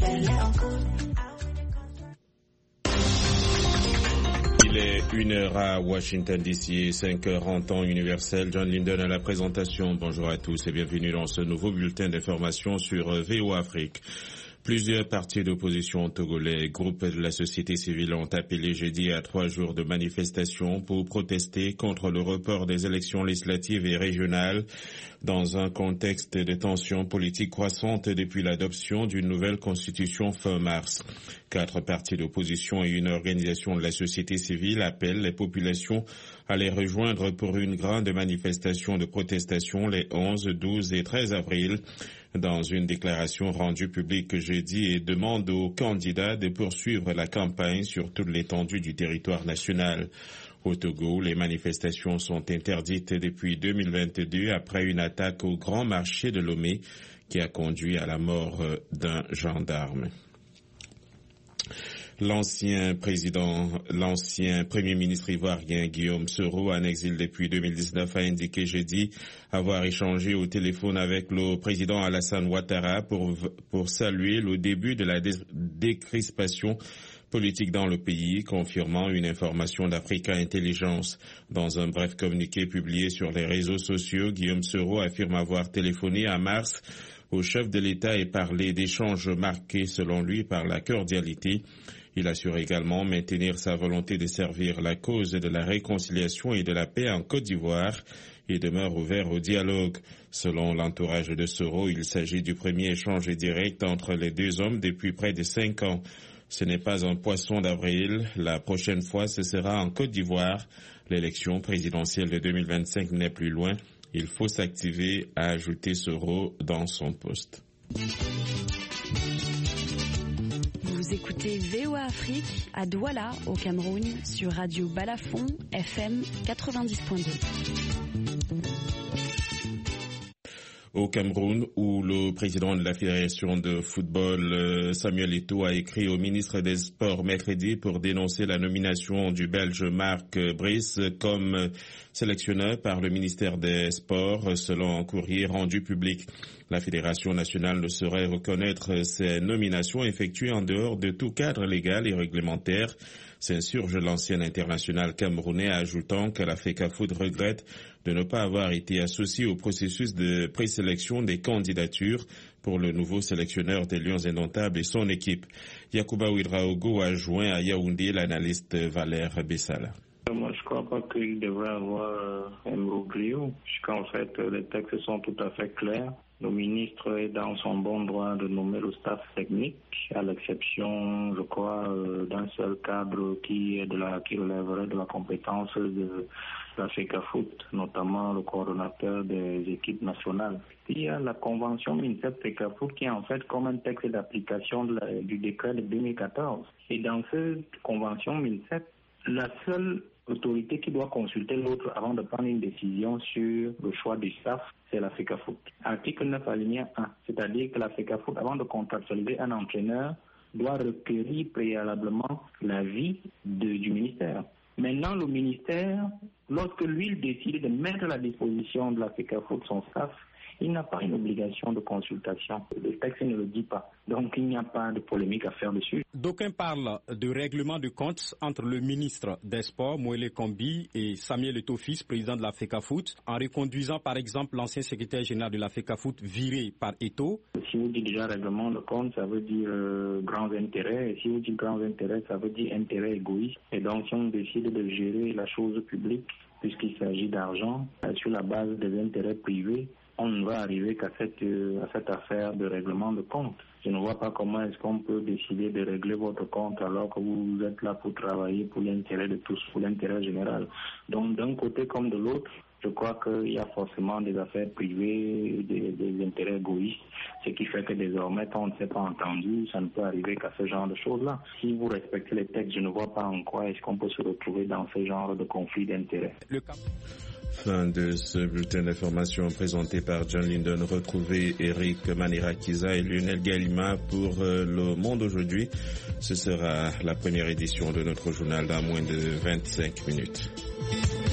Il est 1h à Washington DC, 5h en temps universel. John Linden à la présentation. Bonjour à tous et bienvenue dans ce nouveau bulletin d'information sur VOA Afrique. Plusieurs partis d'opposition togolais et groupes de la société civile ont appelé jeudi à 3 jours de manifestation pour protester contre le report des élections législatives et régionales dans un contexte de tensions politiques croissantes depuis l'adoption d'une nouvelle constitution fin mars. 4 partis d'opposition et une organisation de la société civile appellent les populations à les rejoindre pour une grande manifestation de protestation les 11, 12 et 13 avril. Dans une déclaration rendue publique jeudi et demande aux candidats de poursuivre la campagne sur toute l'étendue du territoire national. Au Togo, les manifestations sont interdites depuis 2022 après une attaque au grand marché de Lomé qui a conduit à la mort d'un gendarme. L'ancien premier ministre ivoirien Guillaume Soro, en exil depuis 2019, a indiqué jeudi avoir échangé au téléphone avec le président Alassane Ouattara pour saluer le début de la décrispation politique dans le pays, confirmant une information d'Africa Intelligence. Dans un bref communiqué publié sur les réseaux sociaux, Guillaume Soro affirme avoir téléphoné en mars au chef de l'État et parlé d'échanges marqués selon lui par la cordialité. Il assure également maintenir sa volonté de servir la cause de la réconciliation et de la paix en Côte d'Ivoire et demeure ouvert au dialogue. Selon l'entourage de Soro, il s'agit du premier échange direct entre les deux hommes depuis près de 5 ans. Ce n'est pas un poisson d'avril. La prochaine fois, ce sera en Côte d'Ivoire. L'élection présidentielle de 2025 n'est plus loin. Il faut s'activer, a ajouté Soro dans son poste. Vous écoutez VOA Afrique à Douala, au Cameroun, sur Radio Balafon, FM 90.2. Au Cameroun, où le président de la Fédération de football, Samuel Eto'o, a écrit au ministre des Sports mercredi pour dénoncer la nomination du Belge Marc Brice comme sélectionneur par le ministère des Sports, selon un courrier rendu public. La Fédération nationale ne saurait reconnaître ces nominations effectuées en dehors de tout cadre légal et réglementaire, s'insurge l'ancien international camerounais, ajoutant que la FECAFOOT regrette de ne pas avoir été associée au processus de présélection des candidatures pour le nouveau sélectionneur des Lions Indomptables et son équipe. Yacouba Ouedraogo a joint à Yaoundé l'analyste Valère Bessala. Moi, je ne crois pas qu'il devrait avoir un imbroglio, puisqu'en fait, les textes sont tout à fait clairs. Le ministre est dans son bon droit de nommer le staff technique, à l'exception, je crois, d'un seul cadre qui relèverait de la compétence de la FECAFOOT, notamment le coordonnateur des équipes nationales. Il y a la convention MINSEP-FECAFOOT qui est en fait comme un texte d'application du décret de 2014. Et dans cette convention MINSEP, la seule autorité qui doit consulter l'autre avant de prendre une décision sur le choix du staff, c'est la FECAFOOT. Article 9 alinéa 1, c'est-à-dire que la FECAFOOT, avant de contractualiser un entraîneur, doit requérir préalablement l'avis du ministère. Maintenant, le ministère, lorsque lui décide de mettre à la disposition de la FECAFOOT son staff, il n'a pas une obligation de consultation. Le texte ne le dit pas. Donc, il n'y a pas de polémique à faire dessus. D'aucuns parlent de règlement de compte entre le ministre des Sports, Moele Kombi, et Samuel Eto'o, président de la FECAFOOT, en reconduisant par exemple l'ancien secrétaire général de la FECAFOOT viré par Eto'o. Si vous dites déjà règlement de compte, ça veut dire grands intérêts. Et si vous dites grands intérêts, ça veut dire intérêt égoïste. Et donc, si on décide de gérer la chose publique, puisqu'il s'agit d'argent, sur la base des intérêts privés, on ne va arriver qu'à cette affaire de règlement de compte. Je ne vois pas comment est-ce qu'on peut décider de régler votre compte alors que vous êtes là pour travailler pour l'intérêt de tous, pour l'intérêt général. Donc d'un côté comme de l'autre, je crois qu'il y a forcément des affaires privées, des intérêts égoïstes, ce qui fait que désormais, quand on ne s'est pas entendu, ça ne peut arriver qu'à ce genre de choses-là. Si vous respectez les textes, je ne vois pas en quoi est-ce qu'on peut se retrouver dans ce genre de conflit d'intérêts. Fin de ce bulletin d'information présenté par John Linden. Retrouvez Eric Manirakiza et Lionel Galima pour Le Monde aujourd'hui. Ce sera la première édition de notre journal dans moins de 25 minutes.